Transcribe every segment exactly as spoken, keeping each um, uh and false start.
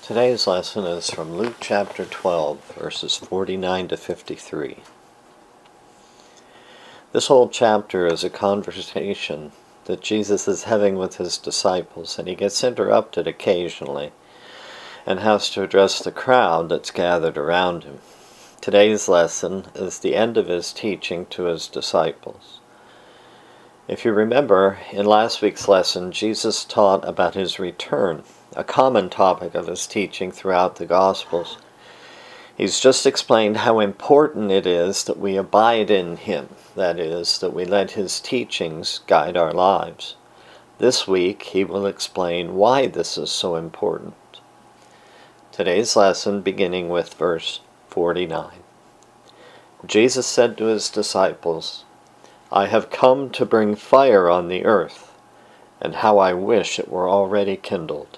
Today's lesson is from Luke chapter twelve, verses forty-nine to fifty-three. This whole chapter is a conversation that Jesus is having with his disciples, and he gets interrupted occasionally and has to address the crowd that's gathered around him. Today's lesson is the end of his teaching to his disciples. If you remember, in last week's lesson, Jesus taught about his return, a common topic of his teaching throughout the Gospels. He's just explained how important it is that we abide in him, that is, that we let his teachings guide our lives. This week, he will explain why this is so important. Today's lesson beginning with verse forty-nine. Jesus said to his disciples, "I have come to bring fire on the earth, and how I wish it were already kindled."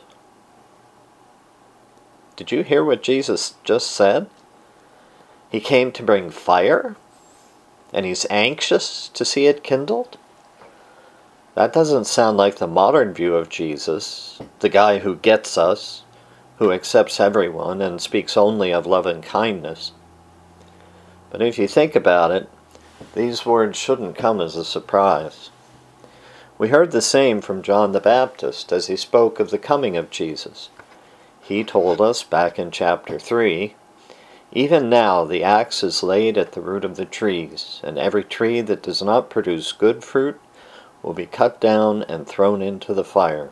Did you hear what Jesus just said? He came to bring fire, and he's anxious to see it kindled? That doesn't sound like the modern view of Jesus, the guy who gets us, who accepts everyone and speaks only of love and kindness. But if you think about it, these words shouldn't come as a surprise. We heard the same from John the Baptist as he spoke of the coming of Jesus. He told us back in chapter three, "Even now the axe is laid at the root of the trees, and every tree that does not produce good fruit will be cut down and thrown into the fire."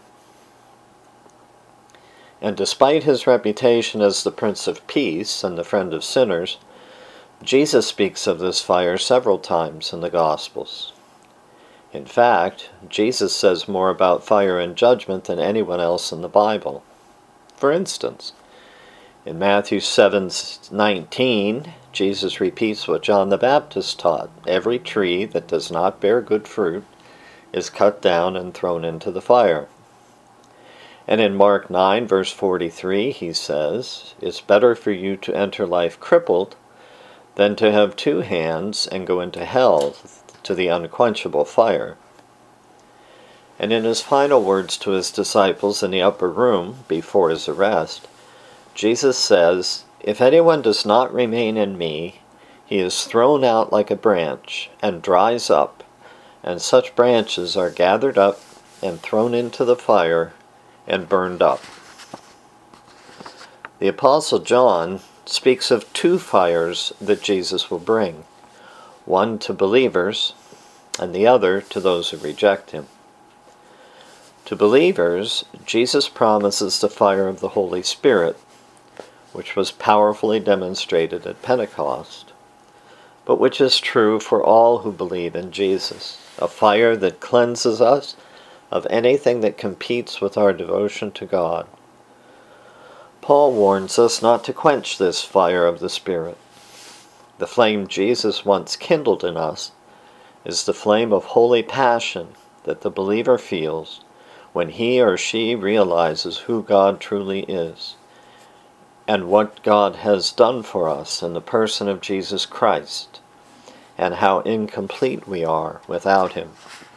And despite his reputation as the Prince of Peace and the friend of sinners, Jesus speaks of this fire several times in the Gospels. In fact, Jesus says more about fire and judgment than anyone else in the Bible. For instance, in Matthew seven nineteen, Jesus repeats what John the Baptist taught. Every tree that does not bear good fruit is cut down and thrown into the fire. And in Mark nine, verse forty-three, he says, "It's better for you to enter life crippled than to have two hands and go into hell, to the unquenchable fire." And in his final words to his disciples in the upper room before his arrest, Jesus says, "If anyone does not remain in me, he is thrown out like a branch and dries up, and such branches are gathered up and thrown into the fire and burned up." The Apostle John speaks of two fires that Jesus will bring, one to believers and the other to those who reject him. To believers, Jesus promises the fire of the Holy Spirit, which was powerfully demonstrated at Pentecost, but which is true for all who believe in Jesus, a fire that cleanses us of anything that competes with our devotion to God. Paul warns us not to quench this fire of the Spirit. The flame Jesus once kindled in us is the flame of holy passion that the believer feels when he or she realizes who God truly is and what God has done for us in the person of Jesus Christ, and how incomplete we are without him.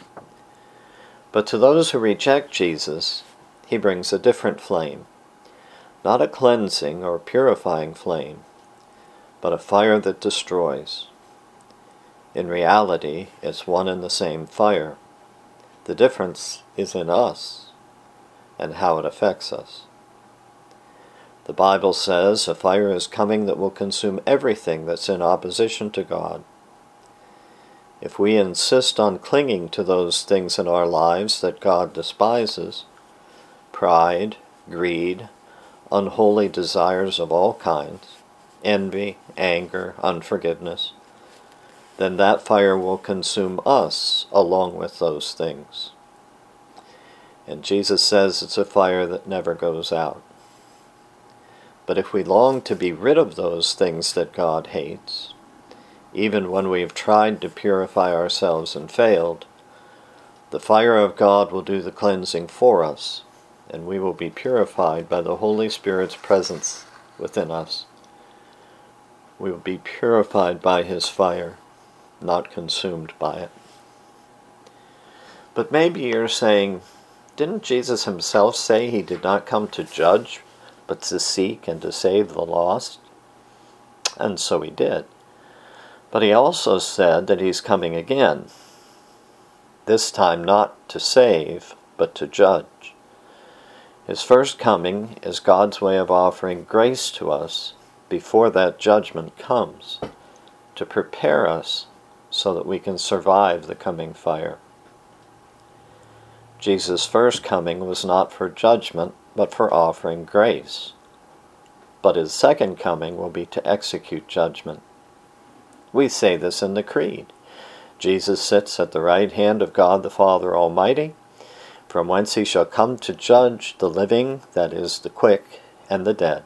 But to those who reject Jesus, he brings a different flame, not a cleansing or purifying flame, but a fire that destroys. In reality, it's one and the same fire. The difference is in us and how it affects us. The Bible says a fire is coming that will consume everything that's in opposition to God. If we insist on clinging to those things in our lives that God despises, pride, greed, unholy desires of all kinds, envy, anger, unforgiveness, then that fire will consume us along with those things. And Jesus says it's a fire that never goes out. But if we long to be rid of those things that God hates, even when we've tried to purify ourselves and failed, the fire of God will do the cleansing for us, and we will be purified by the Holy Spirit's presence within us. We will be purified by his fire, not consumed by it. But maybe you're saying, didn't Jesus himself say he did not come to judge, but to seek and to save the lost. And so he did. But he also said that he's coming again, this time not to save, but to judge. His first coming is God's way of offering grace to us before that judgment comes, to prepare us so that we can survive the coming fire. Jesus' first coming was not for judgment, but for offering grace. But his second coming will be to execute judgment. We say this in the Creed. Jesus sits at the right hand of God the Father Almighty, from whence he shall come to judge the living, that is, the quick, and the dead.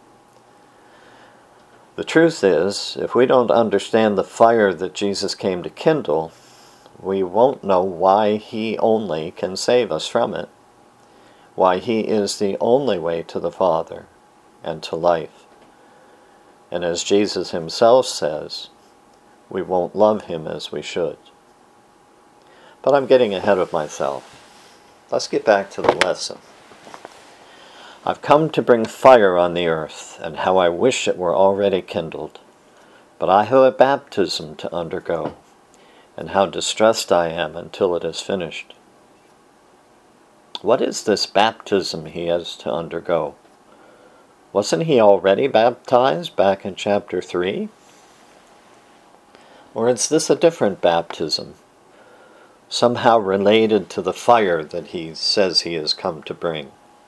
The truth is, if we don't understand the fire that Jesus came to kindle, we won't know why he only can save us from it, why he is the only way to the Father and to life. And as Jesus himself says, we won't love him as we should. But I'm getting ahead of myself. Let's get back to the lesson. I've come to bring fire on the earth, and how I wish it were already kindled. But I have a baptism to undergo, and how distressed I am until it is finished. What is this baptism he has to undergo? Wasn't he already baptized back in chapter three? Or is this a different baptism, somehow related to the fire that he says he has come to bring?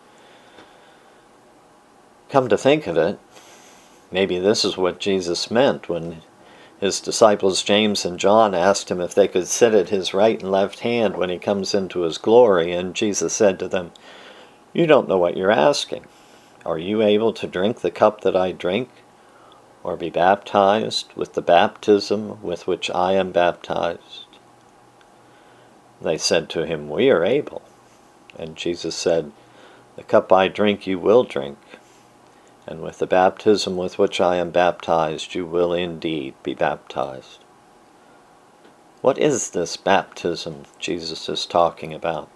Come to think of it, maybe this is what Jesus meant when his disciples James and John asked him if they could sit at his right and left hand when he comes into his glory, and Jesus said to them, "You don't know what you're asking. Are you able to drink the cup that I drink, or be baptized with the baptism with which I am baptized?" They said to him, "We are able." And Jesus said, "The cup I drink you will drink, and with the baptism with which I am baptized you will indeed be baptized." What is this baptism Jesus is talking about?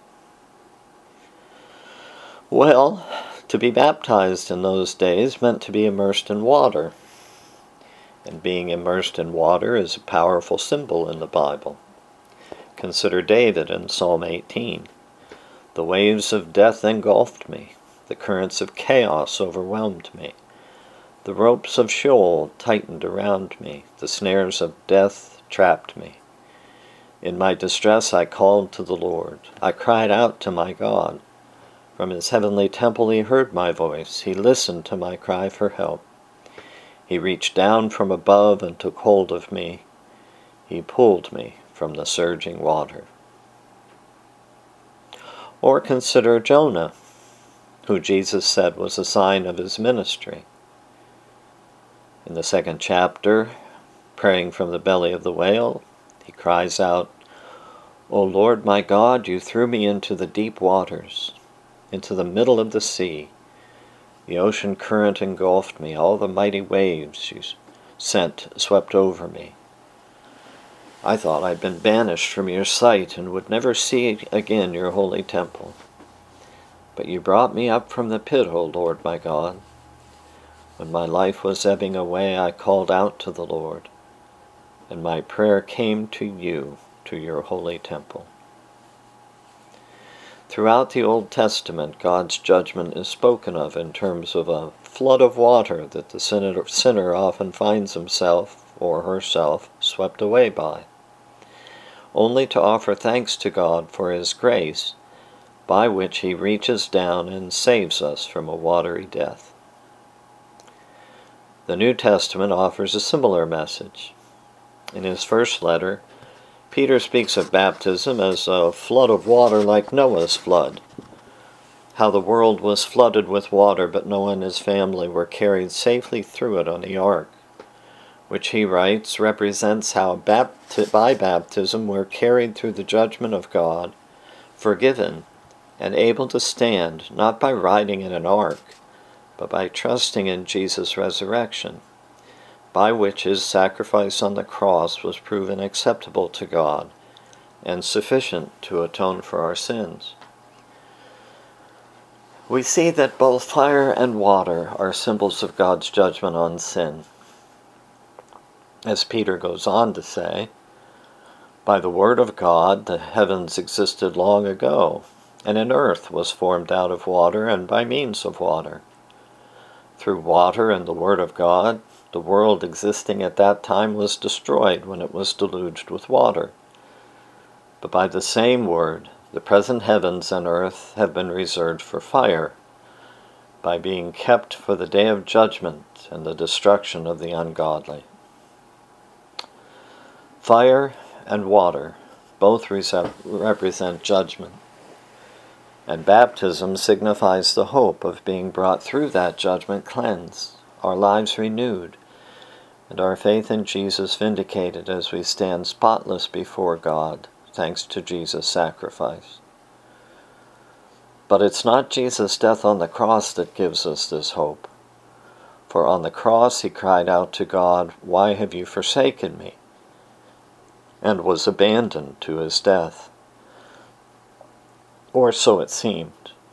Well, to be baptized in those days meant to be immersed in water. And being immersed in water is a powerful symbol in the Bible. Consider David in Psalm eighteen. "The waves of death engulfed me. The currents of chaos overwhelmed me. The ropes of Sheol tightened around me. The snares of death trapped me. In my distress I called to the Lord. I cried out to my God. From his heavenly temple he heard my voice. He listened to my cry for help. He reached down from above and took hold of me. He pulled me from the surging water." Or consider Jonah, who Jesus said was a sign of his ministry. In the second chapter, praying from the belly of the whale, he cries out, "O Lord my God, you threw me into the deep waters, into the middle of the sea. The ocean current engulfed me. All the mighty waves you sent swept over me. I thought I'd been banished from your sight and would never see again your holy temple. But you brought me up from the pit, O Lord my God. When my life was ebbing away, I called out to the Lord, and my prayer came to you, to your holy temple." Throughout the Old Testament, God's judgment is spoken of in terms of a flood of water that the sinner, sinner often finds himself or herself swept away by, only to offer thanks to God for his grace, by which he reaches down and saves us from a watery death. The New Testament offers a similar message. In his first letter, Peter speaks of baptism as a flood of water like Noah's flood, how the world was flooded with water, but Noah and his family were carried safely through it on the ark, which he writes represents how bapt- by baptism we're carried through the judgment of God, forgiven, and able to stand not by riding in an ark, but by trusting in Jesus' resurrection, by which his sacrifice on the cross was proven acceptable to God and sufficient to atone for our sins. We see that both fire and water are symbols of God's judgment on sin. As Peter goes on to say, by the word of God the heavens existed long ago, and an earth was formed out of water and by means of water. Through water and the word of God, the world existing at that time was destroyed when it was deluged with water. But by the same word, the present heavens and earth have been reserved for fire, by being kept for the day of judgment and the destruction of the ungodly. Fire and water both represent judgment, and baptism signifies the hope of being brought through that judgment cleansed, our lives renewed, and our faith in Jesus vindicated as we stand spotless before God, thanks to Jesus' sacrifice. But it's not Jesus' death on the cross that gives us this hope. For on the cross he cried out to God, "Why have you forsaken me?" and was abandoned to his death. Or so it seemed.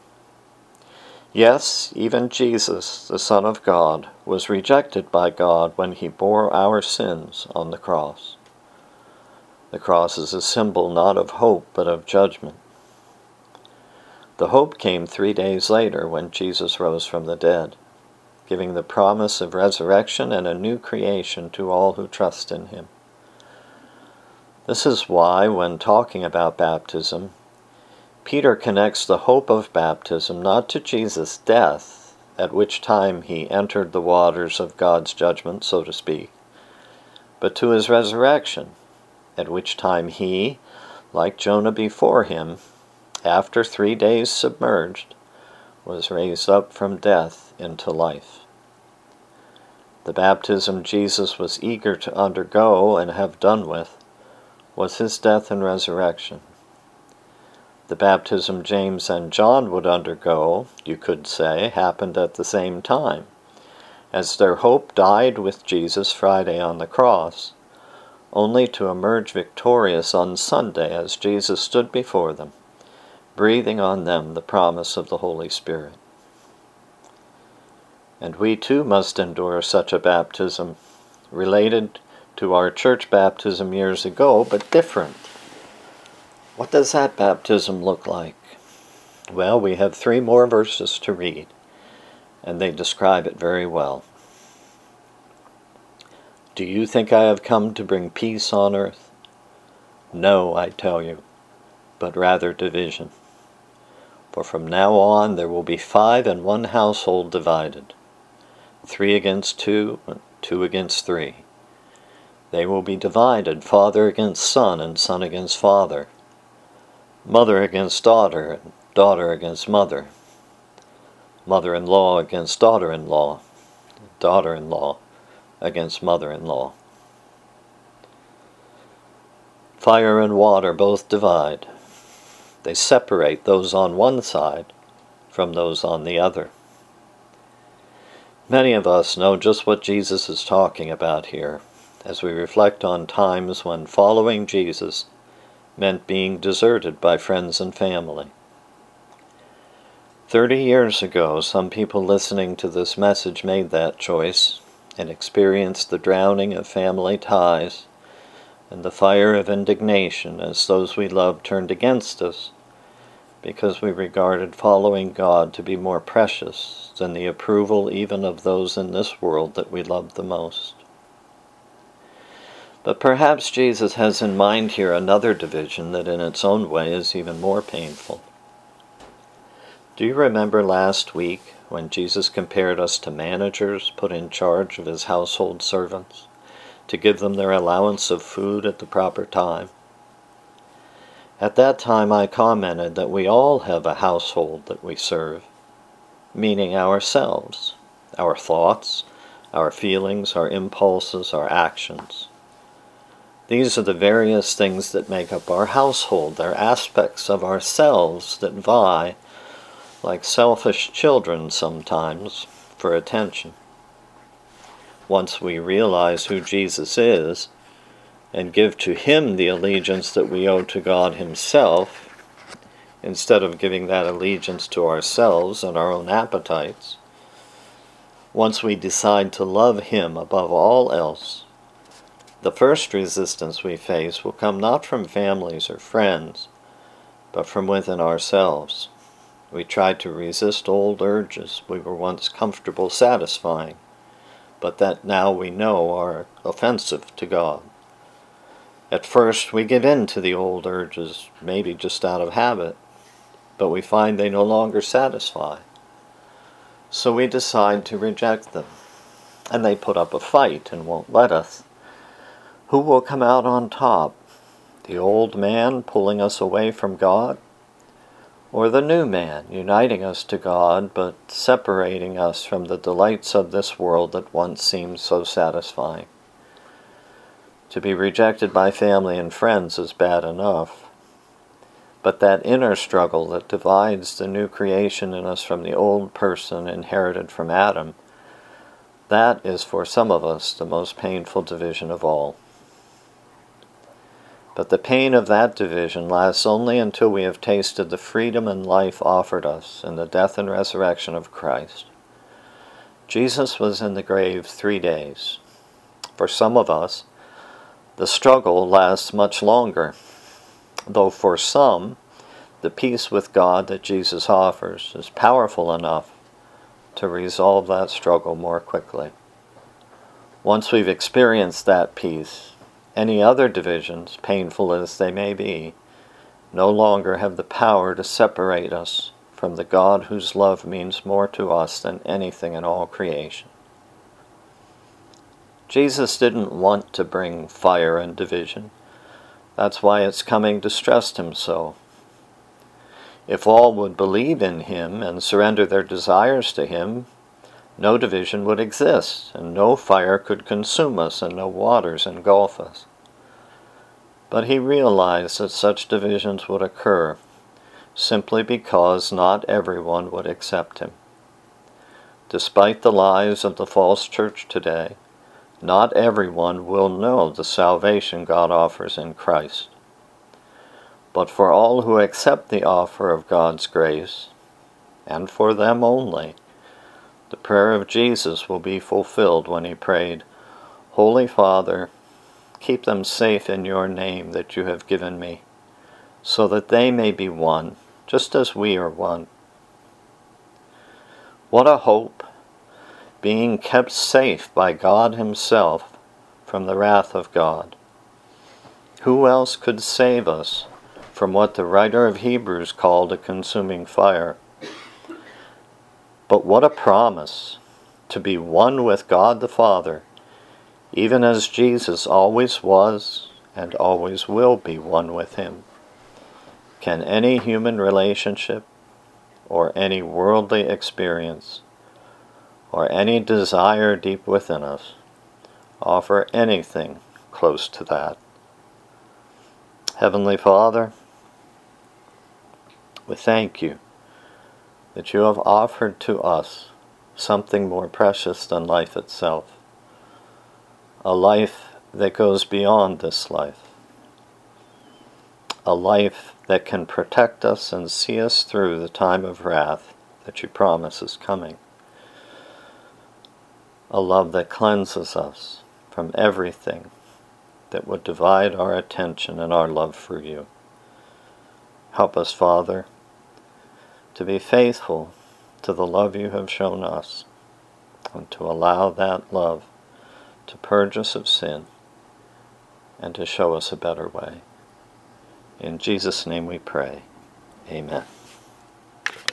Yes, even Jesus, the Son of God, was rejected by God when he bore our sins on the cross. The cross is a symbol not of hope but of judgment. The hope came three days later when Jesus rose from the dead, giving the promise of resurrection and a new creation to all who trust in him. This is why, when talking about baptism, Peter connects the hope of baptism not to Jesus' death, at which time he entered the waters of God's judgment, so to speak, but to his resurrection, at which time he, like Jonah before him, after three days submerged, was raised up from death into life. The baptism Jesus was eager to undergo and have done with was his death and resurrection. The baptism James and John would undergo, you could say, happened at the same time, as their hope died with Jesus Friday on the cross, only to emerge victorious on Sunday as Jesus stood before them, breathing on them the promise of the Holy Spirit. And we too must endure such a baptism, related to our church baptism years ago, but different. What does that baptism look like? Well, we have three more verses to read, and they describe it very well. Do you think I have come to bring peace on earth? No, I tell you, but rather division. For from now on there will be five in one household divided, three against two, and two against three. They will be divided, father against son, and son against father, mother against daughter, and daughter against mother, mother-in-law against daughter-in-law, daughter-in-law against mother-in-law. Fire and water both divide. They separate those on one side from those on the other. Many of us know just what Jesus is talking about here, as we reflect on times when following Jesus meant being deserted by friends and family. Thirty years ago, some people listening to this message made that choice and experienced the drowning of family ties and the fire of indignation as those we loved turned against us because we regarded following God to be more precious than the approval even of those in this world that we loved the most. But perhaps Jesus has in mind here another division that in its own way is even more painful. Do you remember last week when Jesus compared us to managers put in charge of his household servants to give them their allowance of food at the proper time? At that time I commented that we all have a household that we serve, meaning ourselves, our thoughts, our feelings, our impulses, our actions. These are the various things that make up our household. They're aspects of ourselves that vie, like selfish children sometimes, for attention. Once we realize who Jesus is, and give to him the allegiance that we owe to God himself, instead of giving that allegiance to ourselves and our own appetites, once we decide to love Him above all else, the first resistance we face will come not from families or friends, but from within ourselves. We try to resist old urges we were once comfortable satisfying, but that now we know are offensive to God. At first we give in to the old urges, maybe just out of habit, but we find they no longer satisfy. So we decide to reject them, and they put up a fight and won't let us. Who will come out on top? The old man pulling us away from God? Or the new man uniting us to God but separating us from the delights of this world that once seemed so satisfying? To be rejected by family and friends is bad enough, but that inner struggle that divides the new creation in us from the old person inherited from Adam, that is for some of us the most painful division of all. But the pain of that division lasts only until we have tasted the freedom and life offered us in the death and resurrection of Christ. Jesus was in the grave three days. For some of us, the struggle lasts much longer, though for some, the peace with God that Jesus offers is powerful enough to resolve that struggle more quickly. Once we've experienced that peace, any other divisions, painful as they may be, no longer have the power to separate us from the God whose love means more to us than anything in all creation. Jesus didn't want to bring fire and division. That's why its coming distressed him so. If all would believe in him and surrender their desires to him, no division would exist, and no fire could consume us, and no waters engulf us. But he realized that such divisions would occur, simply because not everyone would accept him. Despite the lies of the false church today, not everyone will know the salvation God offers in Christ. But for all who accept the offer of God's grace, and for them only, the prayer of Jesus will be fulfilled when he prayed, "Holy Father, keep them safe in your name that you have given me, so that they may be one, just as we are one." What a hope, being kept safe by God himself from the wrath of God. Who else could save us from what the writer of Hebrews called a consuming fire? But what a promise, to be one with God the Father, even as Jesus always was and always will be one with him. Can any human relationship, or any worldly experience, or any desire deep within us, offer anything close to that? Heavenly Father, we thank you that you have offered to us something more precious than life itself, a life that goes beyond this life, a life that can protect us and see us through the time of wrath that you promise is coming, a love that cleanses us from everything that would divide our attention and our love for you. Help us, Father, to be faithful to the love you have shown us, and to allow that love to purge us of sin and to show us a better way. In Jesus' name we pray. Amen.